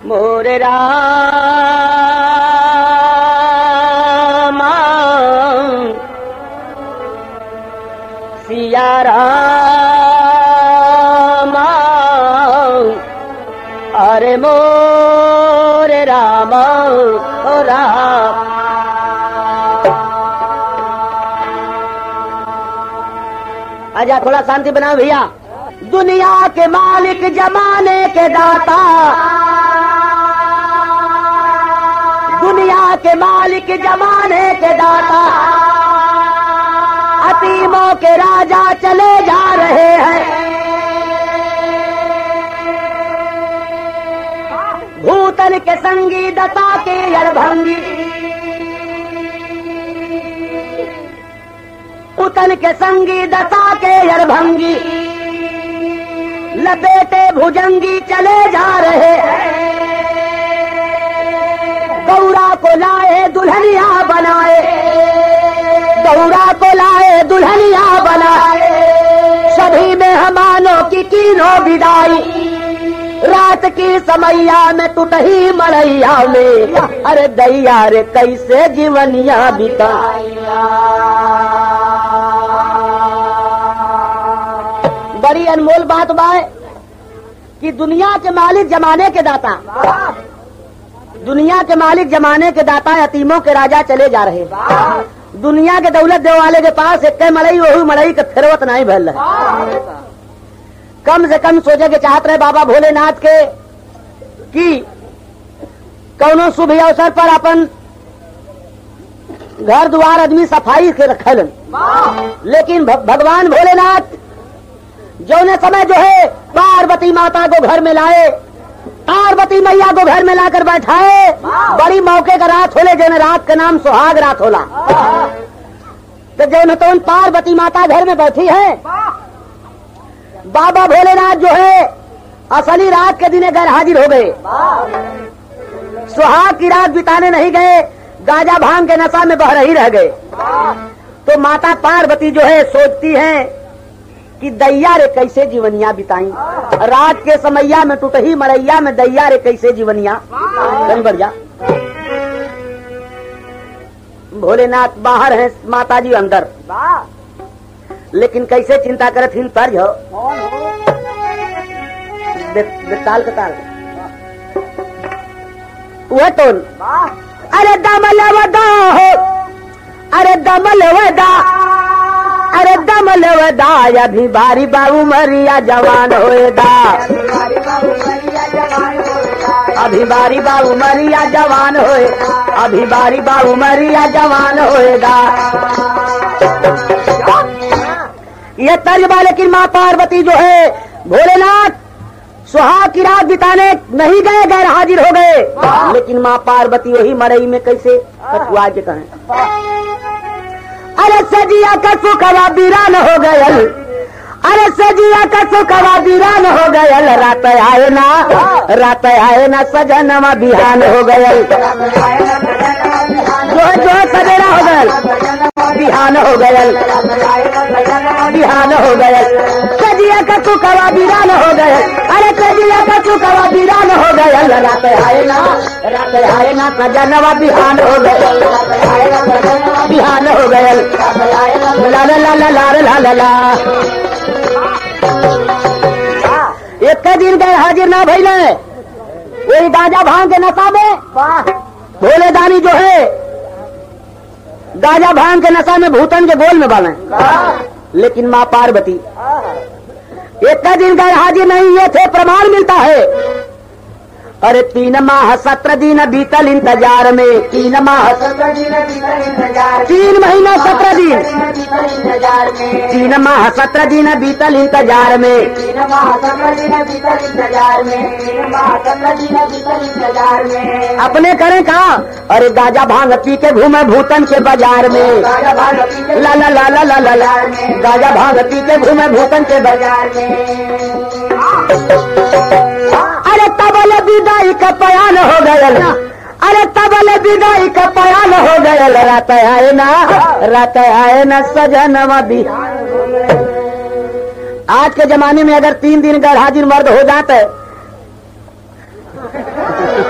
मोरे रामा सिया रामा अरे मोरे रामा ओ राम। आजा थोड़ा शांति बनाओ भैया। दुनिया के मालिक जमाने के दाता, दुनिया के मालिक जमाने के दाता, अतीमों के राजा चले जा रहे हैं। भूतल के संगी दता के अड़भंगी, उतल के संगी दता के अड़भंगी, लपेटे भुजंगी चले जा रहे हैं। गौरा को लाए दुल्हनिया बनाए, गौरा को लाए दुल्हनिया बनाए, सभी मेहमानों की कीनो विदाई। रात की समैया में टूटही मड़ैया में, अरे दैया रे कैसे जीवनिया बिताया। बड़ी अनमोल बात बाय कि दुनिया के मालिक जमाने के दाता, दुनिया के मालिक जमाने के दाता यतीमों के राजा चले जा रहे। दुनिया के दौलत देने वाले के पास एक मड़ई वही मड़ई के फिरवत नहीं भल रहे। कम से कम सोचे के चाहत रहे बाबा भोलेनाथ के कि कौनो शुभ अवसर पर अपन घर द्वार आदमी सफाई के रखल, लेकिन भगवान भोलेनाथ जौने समय जो है पार्वती माता को घर में लाए, पार्वती मैया को घर में लाकर बैठाए। बड़ी मौके का रात होले, जौन रात का नाम सुहाग रात होला। तो जौन तो पार्वती माता घर में बैठी है, बाबा भोलेनाथ जो है असली रात के दिन घर हाजिर हो गए। सुहाग की रात बिताने नहीं गए, गांजा भांग के नशा में बह रही रह गए। तो माता पार्वती जो है सोचती है कि दैया रे कैसे जीवनिया बिताई। रात के समैया में टूटही मड़ैया में दैया रे कैसे जीवनिया। बढ़िया भोलेनाथ बाहर हैं, माता जी अंदर, लेकिन कैसे चिंता करत हिन तर्ज हो ताल का ताल वह टोन। अरे दमल वदा हो, अरे दमल वदा, अरे दमल वदा, अभी बारी बाबू मरिया जवान होएगा, अभी बारी बाबू मरिया जवान होए, अभी बारी बाबू मरिया जवान होएगा। ये तर्जबा। लेकिन माँ पार्वती जो है भोलेनाथ सुहाग की रात बिताने नहीं गए, गैर हाजिर हो गए। लेकिन माँ पार्वती वही मड़ई में कैसे कछुआ के कहें। अरे सजिया का सुखवा वीरान हो गयल, अरे सजिया का सुखवा वीरान हो गयल। रात आए ना, रात आए ना सजनमा बिहान हो गयल। जो सवेरा हो गयल, बिहान हो गयल, बिहान हो गयल। सजिया का सुखवा वीरान हो गयल, अरे सजिया का सुखवा वीरान हो गयल। रात आए ना, रात आए ना सजनवा बिहान हो गयल, बिहान हो गयल। ला ला ला ला ला ला ला। एक दिन गए हाजिर ना भइले, वही गांजा भांग के नशा में भोले दानी जो है गांजा भांग के नशा में भूतन के गोल में बाले। लेकिन माँ पार्वती एक दिन गए हाजिर नहीं, ये थे प्रमाण मिलता है। अरे 3 माह 17 दिन बीतल इंतजार में, 3 माह 17 दिन बीतल इंतजार, 3 महीना 17 दिन, 3 माह 17 दिन बीतल इंतजार में, 3 माह 17 दिन बीतल इंतजार में, 3 माह 17 दिन बीतल इंतजार में। अपने करें का, अरे गांजा भांग पी के घूमे भूतन के बाजार में, ला ला ला ला ला ला, गांजा भांग पी के घूमे भूतन के बाजार में। अरे तबल विदाई का पयान हो गयल, अरे तबल विदाई का पयान हो गयल। रात आए ना, रात आए ना सजनवा बिहान। आज के जमाने में अगर 3 दिन गैर हाजिर मर्द हो जाते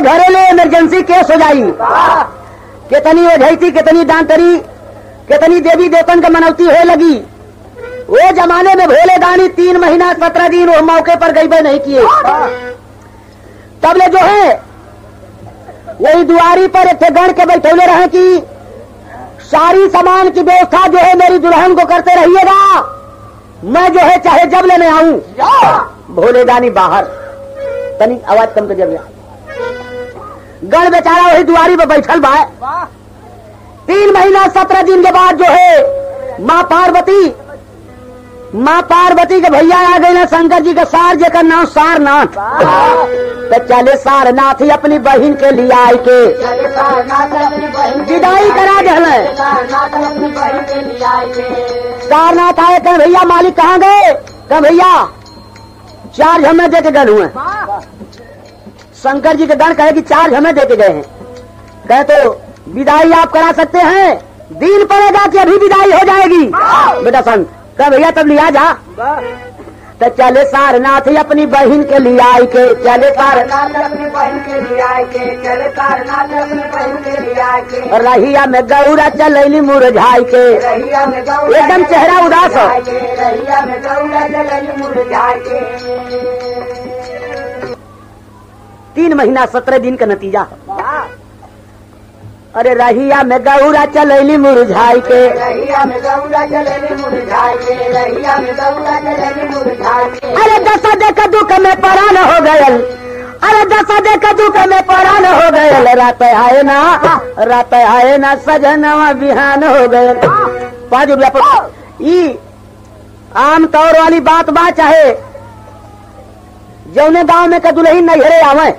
घरेलू इमरजेंसी केस हो जाई, कितनी ओझैती, कितनी डांटरी, कितनी देवी देवतन का मनौती हो लगी। वो जमाने में भोले दानी 3 महीना 17 दिन वो मौके पर गईबे नहीं किए। तब ले जो है वही दुआरी पर एक गण के बैठौले रहे कि सारी सामान की व्यवस्था जो है मेरी दुल्हन को करते रहिएगा, मैं जो है चाहे जब लेने आऊं। भोले दानी बाहर, तनी आवाज कम कर दिया। गण बेचारा वही दुआरी पर बैठल बा। 3 महीना 17 दिन के बाद जो है माँ पार्वती के भैया आ गए ना शंकर जी का सार, जेकर नाम सारनाथ। तो चले सारनाथ ही अपनी बहन के लिए आई के विदाई करा दे। सारनाथ आए, कहे भैया मालिक कहाँ गए? कहे भैया 4 हमें दे के गए हुए। शंकर जी के गण कहे कि 4 हमें दे के गए हैं। कहे तो विदाई आप करा सकते हैं, दिन पड़ेगा कि अभी विदाई हो जाएगी बेटा संत। कहे भैया तब लिया जा। तो चले सारनाथ ही अपनी बहन के लिए आई के, चले सारनाथ अपनी बहन के लिए आए के, चले सारनाथ अपनी बहन के लिए आए के। रहिया में गौरा चलैली मुरझाई के, रहिया में गौरा एकदम चेहरा उदास हो। रहिया में गौरा चलैली मुरझाई के। 3 महीना 17 दिन का नतीजा। अरे रहिया में गौरा चलैली मुरझाई के, रहिया में गौरा चलैली मुरझाई के, रहिया में गौरा चलैली मुरझाई के। अरे दशा देख दुख में परान हो गयल, अरे दशा देख दुख में परान हो गयल। रात आए ना सजनवा बिहान हो गयल। 5 रुपया पर ई आम तौर वाली बात बा। चाहे जौने गांव में का दुल्हन नैहरे आवे,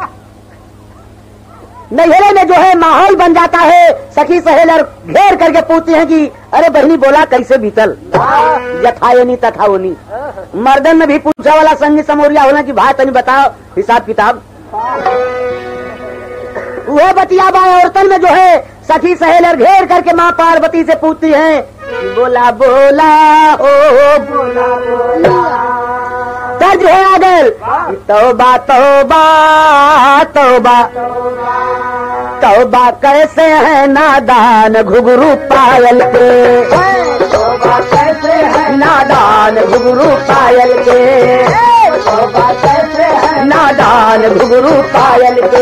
नैहरे में जो है माहौल बन जाता है। सखी सहेलर घेर करके पूछती हैं कि अरे बहनी बोला कैसे बीतल, यथायो नहीं तथाओ नहीं। मर्दन में भी पूछा वाला संगी समोरिया होला कि भाई तनी बताओ हिसाब किताब। वो बतिया बा औरतन में जो है सखी सहेलर घेर करके माँ पार्वती से पूछती हैं बोला बोला ओ बोला बोला। तब जो है आगल तौबा तौबा तौबा तौबा कैसे है नादान घुघरू पायल के, तौबा कैसे है नादान घुघरू पायल के, तौबा कैसे है नादान घुघरू पायल के।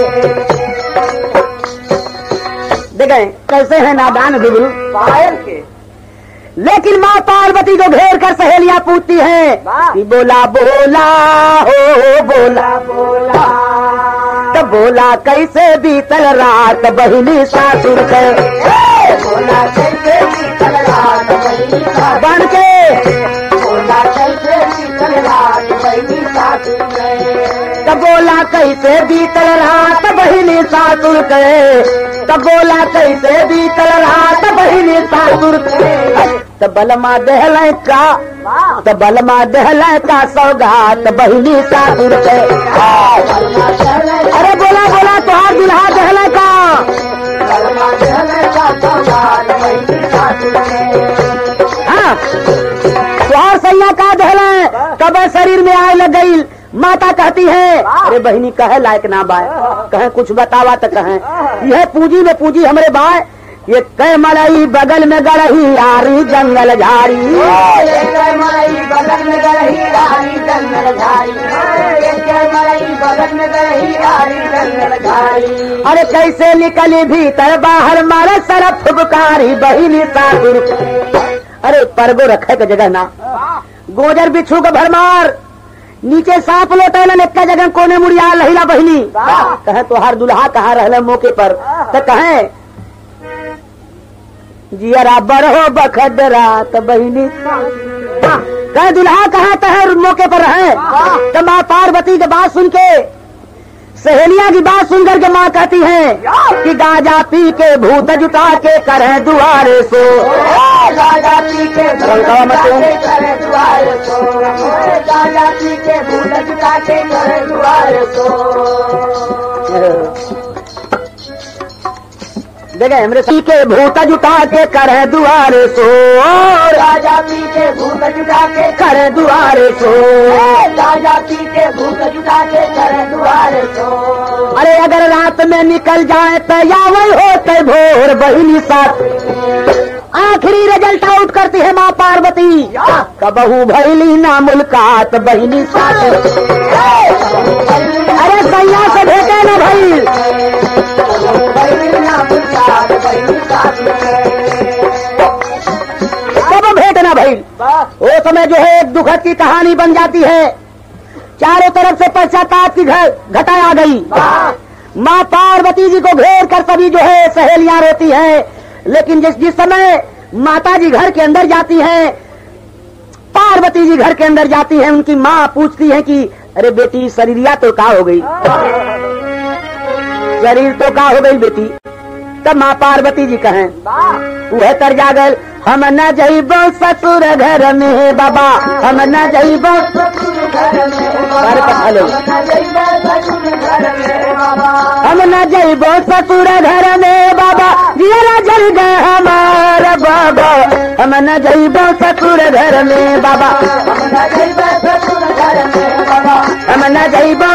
देखें कैसे है नादान घुघरू पायल के। लेकिन माँ पार्वती को घेर कर सहेलियां पूछती हैं कि बोला बोला हो बोला बोला। तो बोला कैसे बीतल रात बहिनी सासुर के, बोला कैसे बीतल रात बहिनी बन के, बोला कैसे बीतल रात बहिनी सासुर के। तो बोला कैसे बीतल रात बहिनी सासुर के, तो बोला कैसे बीतल रात बहिनी सासुर के। तो बलमा दहले का, तो बलमा दहले का सौगात बहिनी सासुर के। अरे बोला बोला तुहार दुल्हा दहले का, बलमा दहले का सौगात बहिनी सासुर के। हाँ तुहार सैया का दहले कब शरीर में आए लग गई। माता कहती है अरे बहिनी कहे लायक ना बाय, कहे कुछ बतावा तो कहे यह पूंजी में पूंजी हमरे बाय। ये कै मलई बगल में गरही आरी जंगल झाड़ी, मलई बगल में गरही आरी जंगल झाड़ी, मलई बगल में गरही आरी जंगल झाड़ी। अरे कैसे निकली भीतर बाहर मारे सरफ फुबकारी बहिनी सासुर। अरे परगो रखे के जगह ना, गोजर बिच्छू का भरमार, नीचे सांप लोटे न एक जगह कोने मुड़िया लहिला बहिनी। कहे तुहार दुल्हा कहाँ रहले मौके पर। तो कहे जियरा बरहो बखदरा तो बहिनी। कहे दुल्हा कहाँ तहर मौके पर रहे। तो माँ पार्वती की बात सुन के सहेलिया की बात सुनकर के माँ कहती है कि गाजा पी के भूत जुटा के करे दुआरे सो, गाजा पी के भूत करे दुआरे सो, गाजा पी के भूत जुटा के करे दुआरे सो। देखे हमरे पी के भूत जुटा के करे दुआरे सो, राजा पी के भूत जुटा के करे दुआरे सो, राजा पी के भूत जुटा के करे दुआरे सो। अरे अगर रात में निकल जाए तो यावल होते भोर बहिनी साथ। आखिरी रिजल्ट आउट करती है माँ पार्वती, कबहू भैली ना मुलाकात बहिनी साथ। अरे सैया से भेटे ना भाई, कब भेंट ना भाई। वो समय जो है एक दुखद की कहानी बन जाती है। चारों तरफ से पश्चाताप की घटा आ गई। माँ पार्वती जी को घेर कर सभी जो है सहेलियां रोती हैं। लेकिन जिस समय माता जी घर के अंदर जाती हैं, पार्वती जी घर के अंदर जाती हैं, उनकी माँ पूछती है कि अरे बेटी शरीरिया तो का हो गई, शरीर तो का हो गई बेटी। तब माँ पार्वती जी कहें वह तर जागल, हम न जइबो ससुर घर में बाबा, हम न जइबो हम न जइबो ससुर घर में बाबा, जियरा जल गए हमारा बाबा, हम न जइबो ससुर घर में बाबा, हम न जइबो।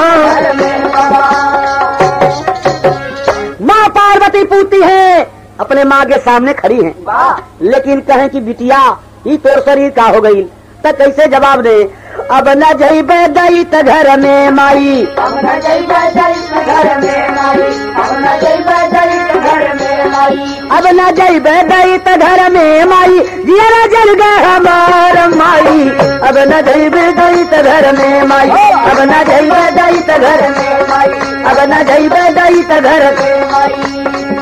माँ पार्वती पूछती है, अपने माँ के सामने खड़ी हैं, लेकिन कहें कि बिटिया ये तोर शरीर का हो गई, तो कैसे जवाब दे। अब न जइबे दैत घर में माई, अब न जइबे दैत घर में माई, अब न जइबे दैत घर में माई, अब न जइबे दैत घर में माई, जियरा जल गए हमार माई, अब न जइबे दैत घर में माई, अब न जइबे दैत घर में माई, अब न जइबे दैत घर में माई।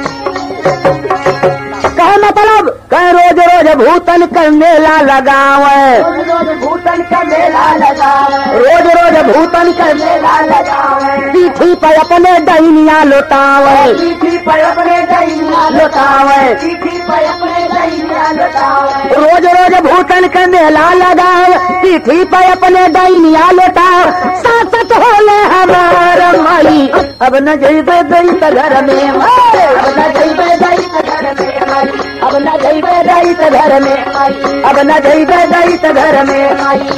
कह मतलब कह रोज रोज भूतन का मेला लगावे, रोज रोज भूतन का मेला लगावे, रोज रोज भूतन का मेला लगावे, पीठी पर अपने डैनिया लुटावे, पीठी पर अपने डैनिया लुटावे, पीठी पर अपने डैनिया लुटावे, रोज रोज भूतन का मेला लगावे, पीठी पर अपने डैनिया लुटावे, सासत होले हमार माई, अब न जइबे दैत घर में माई, अब न जइबे दैत घर में माई, अब न जइबे दैत घर में माई, अब न जइबे दैत घर में माई।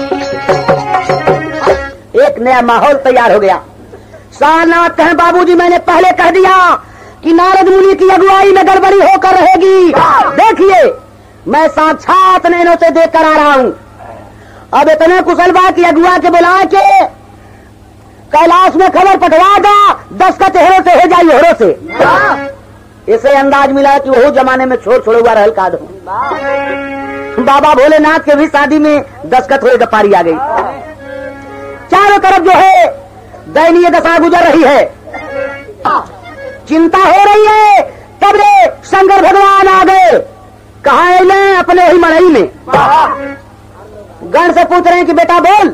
एक नया माहौल तैयार हो गया। सारनाथ कहें बाबूजी मैंने पहले कह दिया कि नारद मुनि की अगुवाई में गड़बड़ी होकर रहेगी। देखिए मैं साक्षात नैनों से देख कर आ रहा हूँ। अब इतने कुशल बा की अगुआ के बुला के कैलाश में खबर पटवा दा, 10 का चेहरों से हो जाई होरों से। इसे अंदाज मिला कि वो जमाने में छोड़ हुआ रहल काद हो। बाबा भोलेनाथ के भी शादी में 10 का थोड़ी दपारी आ गई। चारों तरफ जो है दयनीय दशा गुजर रही है, चिंता हो रही है। तब रे शंकर भगवान आ गए। कहाँ आए? अपने ही मड़ई में। गण से पूछ रहे हैं कि बेटा बोल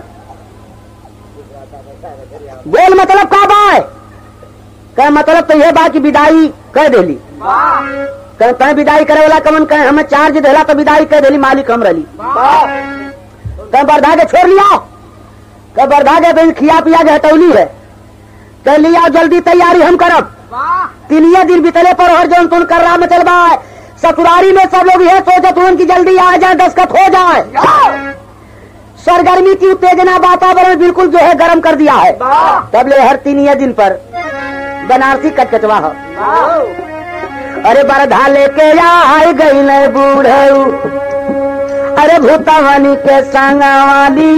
बोल मतलब का बाय? कह मतलब तो यह बा कि विदाई कह देली। कह विदाई करे वाला कमन कहे हमें चार्ज देला तो विदाई कह देली, मालिक हम रही। कह बरधा के छोड़ लिया, कह बरधा के खिया पिया के हटौली है, कह लिया जल्दी तैयारी हम करब। 3 दिन बीतले पर हर जौन तुन कर रहा में चलबा। ससुरारी में सब लोग यह सोचत हुए कि जल्दी आ जाए, दस्तखत हो जाए। सरगर्मी की उत्तेजना वातावरण बिल्कुल जो है गर्म कर दिया है। तब ले हर 3 दिन पर बनारसी कचकचवा हो। अरे बरधा लेके आई गई न बूढ़ऊ, अरे भूतवनी के संगवाली,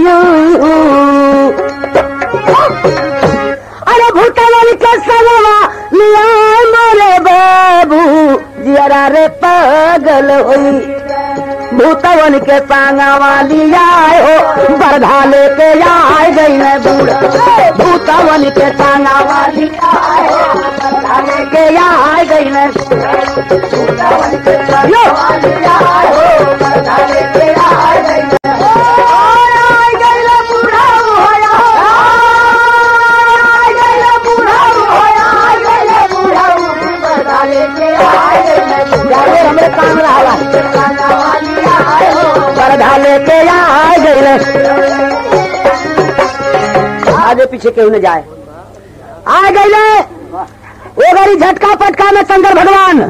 अरे भूतवनी के संगवा लिया मोरे बाबू, जियरा रे पागल हुई। भूतवन के संगवा लिया हो, बरधा लेके आई गई न बूढ़। भूतवन के संगवा लिया हो, बरधा लेके आई गई न भूतवन के संगवा लिया हो, बरधा लेके आई गई न। आई गई न बूढ़ा होया, आई गई न बूढ़ा होया, आई गई न बूढ़ा, बरधा लेके आई गई न। जाने हमरे काम रहा बरधा लेके आ गए। आगे पीछे क्यों न जाए, आ गए। वो गरी झटका पटका में शंकर भगवान,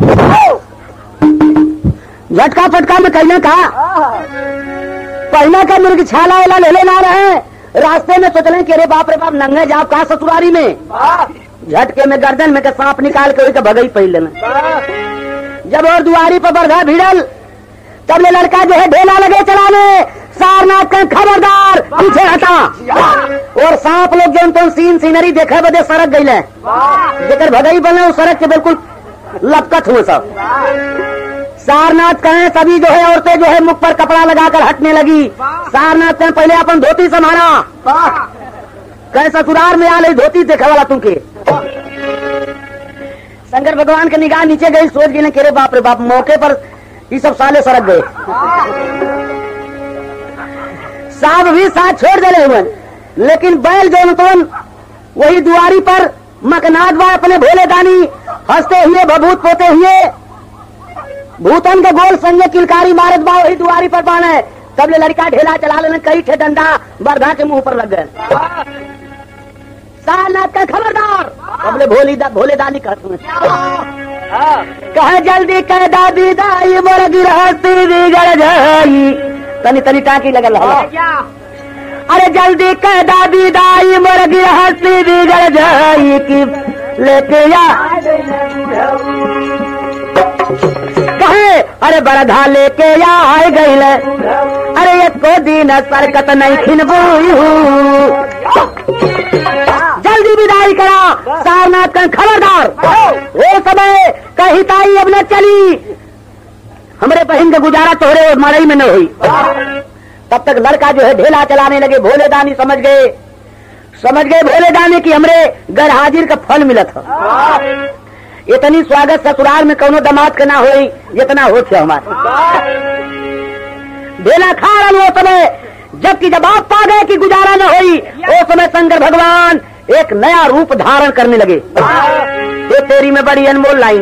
झटका पटका में कहना कहा पहना का मुर्गी छाला वाला ले लेना रहे। रास्ते में सोच रहे कि अरे बाप रे बाप नंगे जाप कहा ससुरारी में झटके में गर्दन में के सांप निकाल के वही भगई पहल लेना। जब और दुआरी पर बरधा भिड़ल तब ले लड़का जो है ढेला लगे चलाने, सारनाथ का खबरदार पीछे हटा। और सांप लोग जो तो सीनरी देखे बदे सड़क गई है, जेकर भगई बने उस सड़क के बिल्कुल लपकत हुए सब। सारनाथ कहें सभी जो है औरतें जो है मुख पर कपड़ा लगाकर हटने लगी। सारनाथ कहें पहले अपन धोती संभाला, कहें ससुराल में आ ले धोती देखे वाला तुमके। शंकर भगवान के निगाह नीचे गई, सोच गई कि रे बाप रे बाप, मौके पर ये सब साले सड़क गए। सांप भी साथ छोड़ दे हुए, लेकिन बैल जो तो वही दुआरी पर मकनाद बा अपने भोले दानी हंसते हुए भभूत पोते हुए भूतन के गोल संजय किलकारी मारत बा वही दुआरी पर बाने। तब ले लड़का ढेला चला लेने, कई ठे डंडा बरधा के मुंह पर लग गए। सारनाथ का खबरदार, अब ले भोले दानी कहते कहे जल्दी कह दादी दाई मोर गिरहस्ती बिगड़ जाई। तनी तनी टाँकी लगल है, अरे जल्दी कह दादी दाई मोर गिरहस्ती बिगड़ जाई कि लेके आ कहे अरे बरधा लेके आए गई, अरे ये को दिन सरकत नहीं खिनबू, जल्दी विदाई करा। सारनाथ का खबरदार, वो समय कही ताई अब न चली, हमरे बहन का गुजारा तोहरे और मड़ई में न हुई। तब तक लड़का जो है ढेला चलाने लगे। भोले दानी समझ गए भोले दानी की हमरे गैर हाजिर का फल मिला था। इतनी स्वागत ससुराल में कौनो दामाद के ना हुई जितना हो थे हमारे। ढेला खा रहा वो समय, जबकि जब आप पा गए कि गुजारा न हुई, वो समय शंकर भगवान एक नया रूप धारण करने लगे। ये तेरी में बड़ी अनमोल लाइन,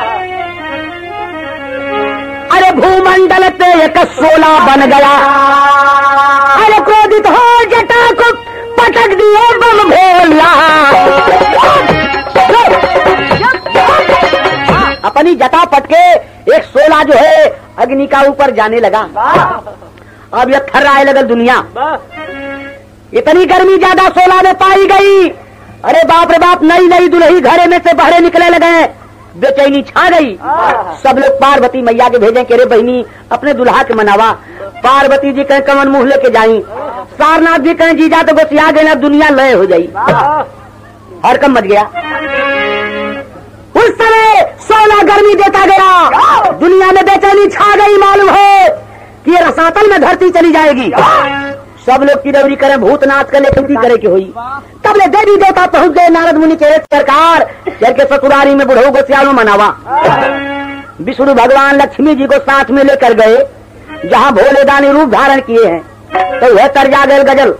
अरे भूमंडल पे एक सोला बन गया, अरे क्रोधित हो जटा को पटक दिए बम भोला। अपनी जटा पटके एक सोला जो है अग्नि का ऊपर जाने लगा। अब यह थर्राए लगल दुनिया, इतनी गर्मी ज्यादा सोला में पाई गई। अरे बाप रे बाप, नई नई दुल्ही घरे में से बाहर निकले लगे, बेचैनी छा गई। सब लोग पार्वती मैया के भेजे कि रे बहनी अपने दुल्हा के मनावा। पार्वती जी कहें कमन मुंह लेके जाई, सारनाथ जी कहें जीजा तो बसिया गए, दुनिया लय हो जाई। हरकम मच गया। उस समय सोना गर्मी देता गया, दुनिया में बेचैनी छा गई। मालूम है कि ये रसातल में धरती चली जाएगी। सब लोग की डबरी करें, भूतनाथ के लिए खेती करे की हुई। तब ले देवी देवता पहुंच गए नारद मुनि के सरकार चल के ससुरारी में बुढ़ऊ को सियालो मनावा। विष्णु भगवान लक्ष्मी जी को साथ में लेकर गए, जहाँ भोले दानी रूप धारण किए हैं। तो वह तर्जा गल गजल,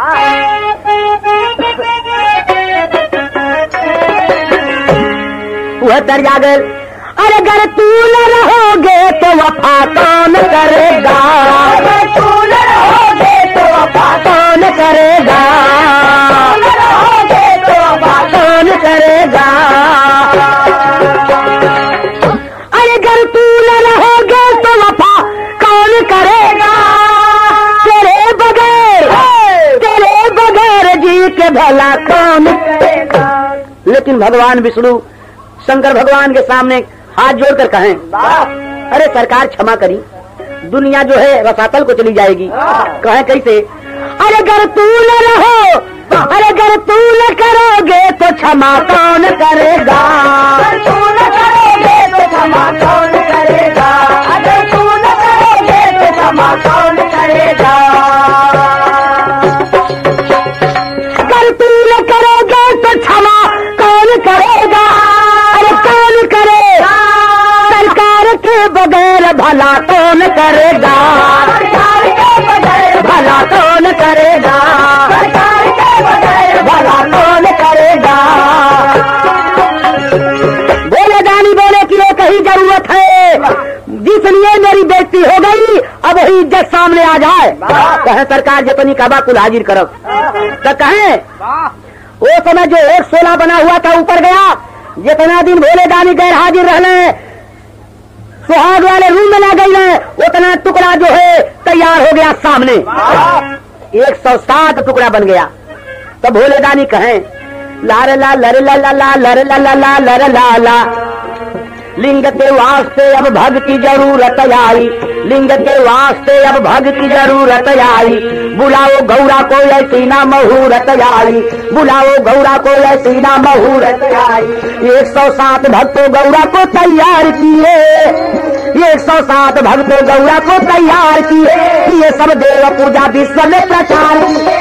वह तर्जा गल, अरे अगर तू न रहोगे तो वफा कौन करेगा, तू न रहोगे तो वफा कौन करेगा, कौन करेगा। अरे अगर तू न रहोगे तो वफा कौन करेगा, तेरे बगैर जी के भला कौन करेगा। लेकिन भगवान विष्णु शंकर भगवान के सामने हाथ जोड़कर कहें, अरे सरकार क्षमा करी, दुनिया जो है रसातल को चली जाएगी। कहें कैसे, अरे अगर तू न रहो, अरे अगर तू न करोगे तो क्षमा कौन करेगा, तू न करोगे तो क्षमा कौन करेगा, अगर तू न करोगे तो क्षमा कौन करेगा। अगर तू न करोगे तो क्षमा कौन करेगा, अरे कौन करेगा, सरकार के बगैर भला कौन करेगा, सरकार के बगैर भला कौन करेगा, सरकार के बगैर भला कौन करेगा। बोले दानी बोले कि ये कहीं जरूरत है, जिसलिए मेरी बेइज्जती हो गई, अब वही इज्जत सामने आ जाए। कहे सरकार जितनी कबा कुल हाजिर करो। तो कहे वो समय जो एक सोला बना हुआ था ऊपर गया, जितना दिन भोले दानी गैर हाजिर रहने, सुहाग वाले रूम में ना गई, उतना टुकड़ा जो है तैयार हो गया सामने, 107 टुकड़ा बन गया। तो भोले दानी कहें लार ला लर ला ला ला लर ला ला ला लर ला ला। लिंग के वास्ते अब भग की जरूरत आई, लिंग के वास्ते अब भग की जरूरत आई। बुलाओ गौरा को ऐसी ना मुहूर्त आई, बुलाओ गौरा को ऐसी ना मुहूर्त आई। 107 भक्तों गौरा को तैयार किए, 107 भक्तों गौरा को तैयार किए। ये सब देव पूजा विश्व में प्रचार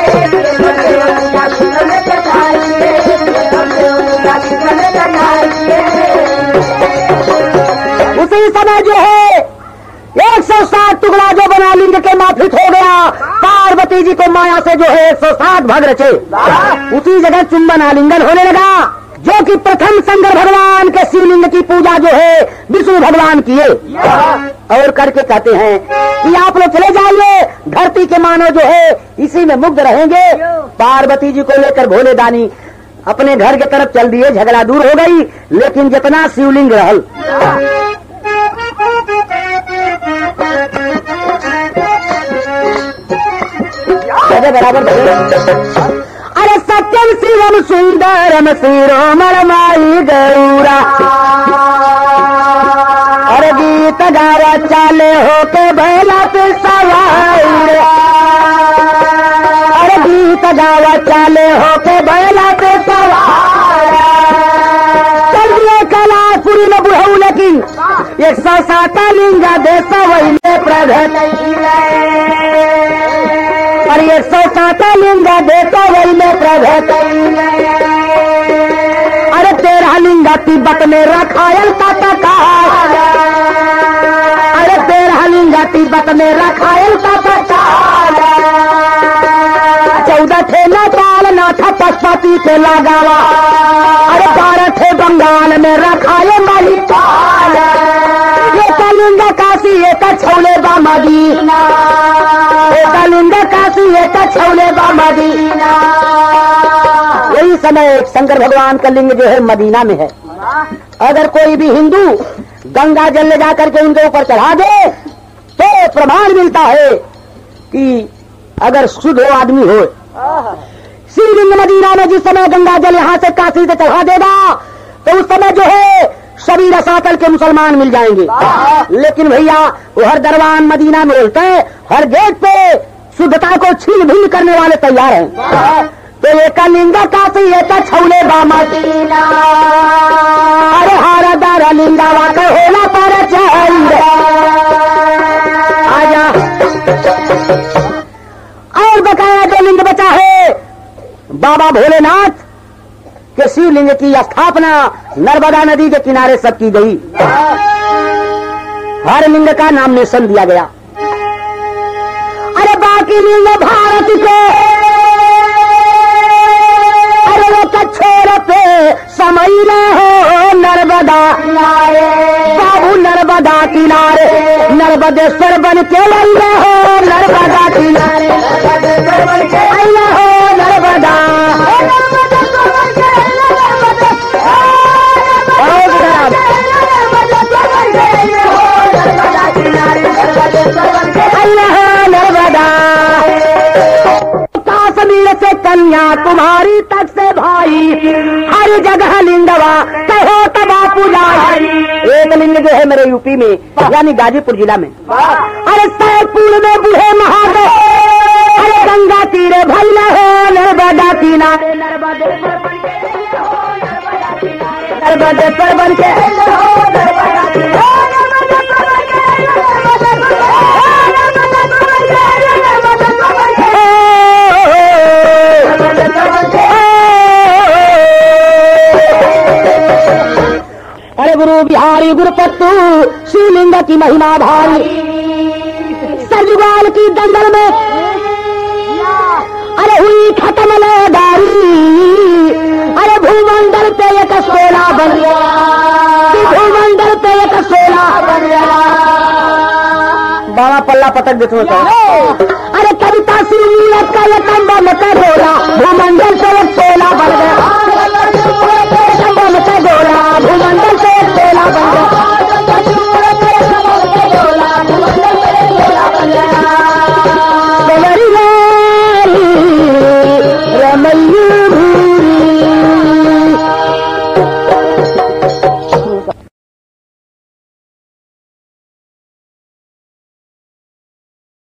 उसी समय जो है 107 टुकड़ा जो बना लिंग के माफिक हो गया। पार्वती जी को माया से जो है 107 भाग रचे, उसी जगह चुंबन आलिंगन होने लगा, जो कि प्रथम शंकर भगवान के शिवलिंग की पूजा जो है विष्णु भगवान किए। और करके कहते हैं कि आप लोग चले जाइए, धरती के मानव जो है इसी में मुग्ध रहेंगे। पार्वती जी को लेकर भोले दानी अपने घर की तरफ चल दिए, झगड़ा दूर हो गई। लेकिन जितना शिवलिंग रहल बराबर। अरे सत्यम शिवम सुंदरम शिरोमणमाई गौरा, अरे गीत गावा चाले होके बैला पे सवार, अरे गीत गावा चाले होके बैला पे सवार। चलिए कलापुरी में बुढ़ऊ लेकिन 107 लिंगा देश वही प्रगट, और 107 लिंगा देश वही प्रगट। अरे 13 लिंगा तिब्बत में रखायल का तकार, अरे 13 लिंगा तिब्बत में रखायल का तकार। 14 थे नेपाल नाथ पशुपति के लगावा, अरे 12 थे बंगाल में रखाये महिपाल। एक लिंग काशी एक छौले बा मदीना, एक लिंग काशी एक छौले बा मदीना। यही समय शंकर भगवान का लिंग जो है मदीना में है। अगर कोई भी हिंदू गंगा जल ले जाकर के उनके ऊपर चढ़ा दे तो प्रमाण मिलता है कि अगर शुद्ध हो आदमी हो। शिवलिंग मदीना में जिस समय गंगा जल यहाँ से काशी से चढ़ा देगा तो उस समय जो है सभी रसातल के मुसलमान मिल जाएंगे। लेकिन भैया वो हर दरबान मदीना में बोलते हैं, हर गेट पे शुद्धता को छीन भिन्न करने वाले तैयार हैं। तो एक लिंग काशी एक छौले बा मदीना, अरे हारा दारा लिंगा वाक होला पर चंद। आजा और बकाया जो लिंग बचा है बाबा भोलेनाथ के शिवलिंग की स्थापना नर्मदा नदी के किनारे सब की गई। हर लिंग का नामिनेशन दिया गया। अरे बाकी लिंग भारत के अरे वो कछोर पे समय न हो नर्मदा बाबू नर्मदा किनारे नर्मदेश्वर बन के लगे हो नर्मदा किनारे हो नर्मदा। कश्मीर से कन्याकुमारी तक से भाई हर जगह लिंगवा कहो तबा पुजारी। एक लिंग जो है मेरे यूपी में यानी गाजीपुर जिला में, अरे सैदपुर में बूढ़े महादेव, अरे गंगा तीरे भैया हो नर्मदा किनारे नर्मदेश्वर बन के अरे गुरु बिहारी गुरुपत्तू शिवलिंग की महिमा भारी। सरजुगाल की दंगल में अरे हुई खत्म लड़ाई, अरे भूमंडल पे एक सोला बन गया, भूमंडल पे एक सोला बन गया। बाबा पल्ला पटक देखो तो अरे कविता शिवलिंग का ये कंबल का भोला भूमंडल पे एक सोला बन गया।